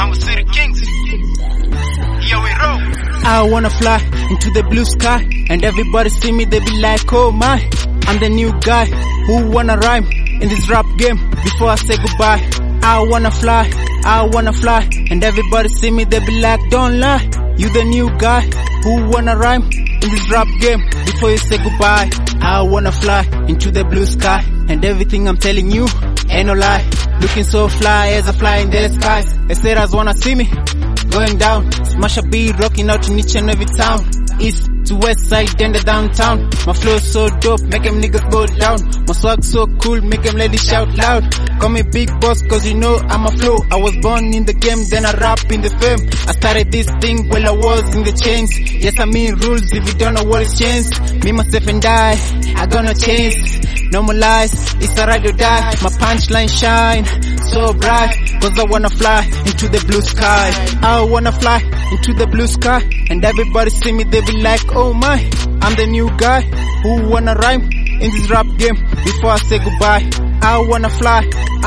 Now we City Kings. Here we roll. I wanna fly into the blue sky, and everybody see me, they be like, oh my, I'm the new guy who wanna rhyme in this rap game before I say goodbye. I wanna fly, and everybody see me, they be like, don't lie, you the new guy who wanna rhyme in this rap game before you say goodbye. I wanna fly into the blue sky, and everything I'm telling you ain't no lie. Looking so fly as I fly in the skies. They said I wanna see me going down. Smash a beat, rocking out in each and every town. East to west side and the downtown. My flow so dope, make them niggas go down. My swag so cool, make them ladies shout loud. Call me Big Boss cause you know I'm a flow. I was born in the game, then I rap in the fame. I started this thing while I was in the chains. Yes, I mean rules if you don't know what is changed. Me, myself and I gonna change. No more lies, it's a ride or die. My punchline shine so bright, cause I wanna fly into the blue sky. I wanna fly into the blue sky, and everybody see me, they be like, oh my, I'm the new guy who wanna rhyme in this rap game before I say goodbye. I wanna fly,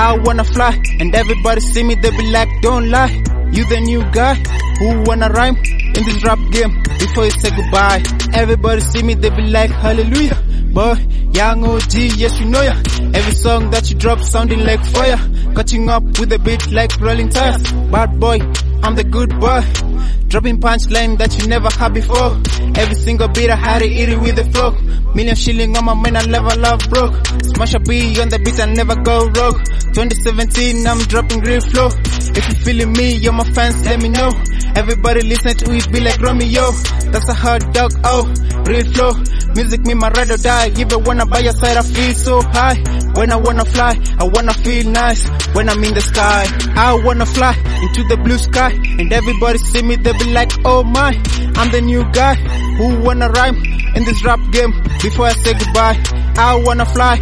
and everybody see me, they be like, don't lie, you the new guy who wanna rhyme in this rap game before you say goodbye. Everybody see me, they be like, hallelujah. Boy, young OG, yes you know ya. Every song that you drop sounding like fire. Catching up with a beat like rolling tires. Bad boy, I'm the good boy. Dropping punchline that you never had before. Every single beat I had to eat it with the flow. Million shilling on my man, I never love broke. Smash a beat on the beat, I never go rogue. 2017, I'm dropping real flow. If you feeling me, you're my fans, let me know. Everybody listen to it, be like Romeo. That's a hard dog, oh, real flow. Music me my ride or die. Even when I by your side, I feel so high. When I wanna fly, I wanna feel nice. When I'm in the sky, I wanna fly into the blue sky, and everybody see me, they be like, oh my, I'm the new guy who wanna rhyme in this rap game before I say goodbye. I wanna fly,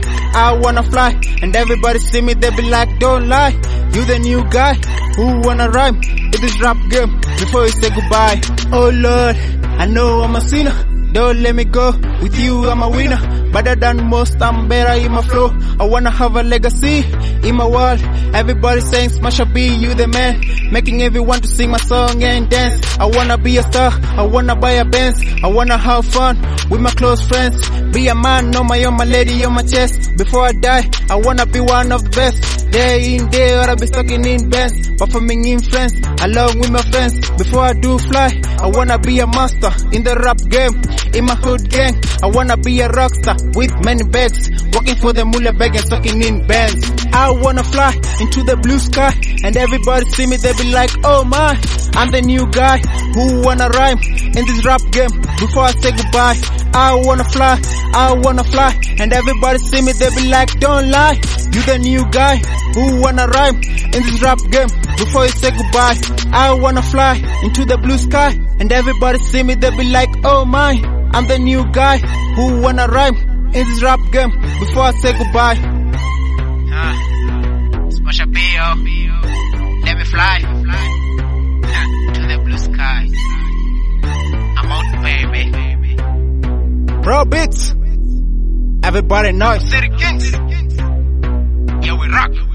and everybody see me, they be like, don't lie, you the new guy who wanna rhyme in this rap game before you say goodbye. Oh Lord, I know I'm a sinner. Don't let me go, with you I'm a winner. Better than most, I'm better in my flow. I wanna have a legacy in my world. Everybody saying smash a beat, you the man. Making everyone to sing my song and dance. I wanna be a star, I wanna buy a Benz. I wanna have fun with my close friends. Be a man on my own, my lady on my chest. Before I die, I wanna be one of the best. Day in, day out, I'll be stocking in bands, performing in friends, along with my friends. Before I do fly, I wanna be a master in the rap game. In my hood gang, I wanna be a rockstar with many bags, working for the mullah bag and stocking in bands. I wanna fly into the blue sky, and everybody see me, they be like, oh my, I'm the new guy who wanna rhyme in this rap game before I say goodbye. I wanna fly, and everybody see me, they be like, don't lie, you the new guy who wanna rhyme in this rap game before you say goodbye. I wanna fly into the blue sky, and everybody see me, they be like, oh my, I'm the new guy who wanna rhyme in this rap game before I say goodbye. Smash a beat, let me fly to the blue sky. I'm out, baby. Bro beats, everybody knows. City Kings. Yeah, we rock.